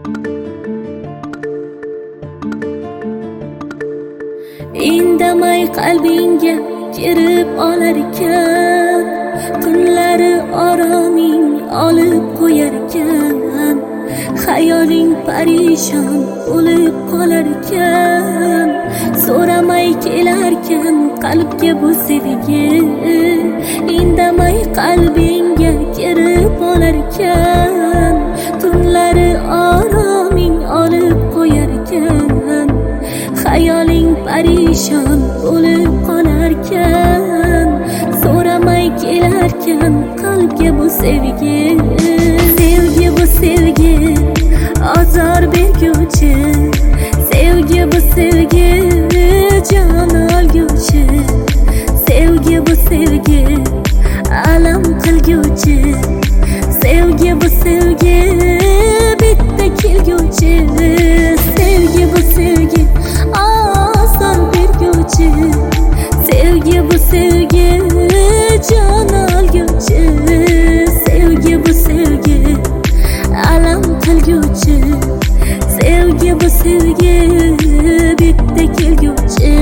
Indamay qalbingga kirib olar ekan, tunlari oroming olib qo'yar ekan, xayoling parishon bo'lib qolar ekan, so'ramay kelarkan qalbga bu sevgi. Indamay qalbingga kirib olar ekan, tunlari oroming olib qo'yar ekan, xayoling parishon bo'lib qolarkan, so'ramay kelarkan qalbga bu sevgi. Sevgi bu sevgi azor berguvchi, sevgi bu sevgi jon olguvchi, sevgi bu sevgi alam qilguvchi, sevgi bu sevgi bitta kelguvchi, sevgi bu sevgi azor berguvchi, sevgi bu sevgi jon olguvchi, sevgi bu sevgi alam qilguvchi, sevgi bu sevgi bitta kelguvchi.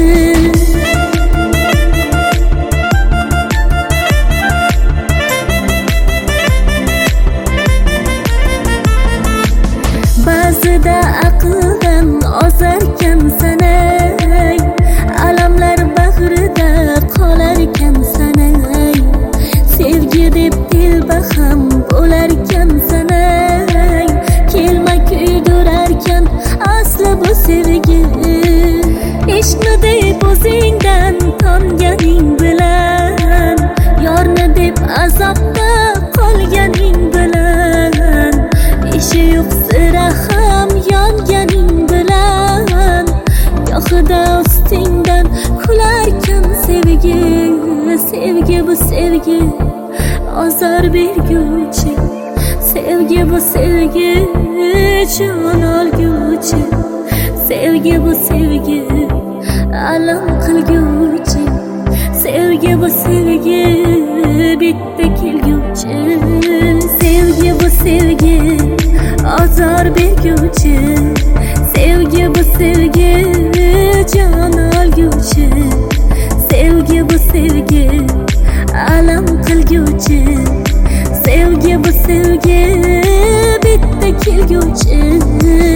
Ba'zida aqldan ozarkan sanay, alamlar bag'rida qolarkan sanay, sevgi deb telbaham bo'larkan sanay, kelma kuydurarkan asli bu sevgi. Ishqni deb o'zingdan tonganing bilan, yorni deb azobda qolganing bilan, ishi yo'q sira ham yonganing bilan, gohida ustingdan kularkan sevgi. Sevgi bu sevgi azor berguvchi, sevgi bu sevgi jon olguvchi, sevgi bu sevgi alam qilguvchi, sevgi bu sevgi bitta kelguvchi, sevgi bu sevgi azor berguvchi, sevgi bu sevgi jon olguvchi, sevgi bu sevgi alam qilguvchi, sevgi bu sevgi bitta kelguvchi.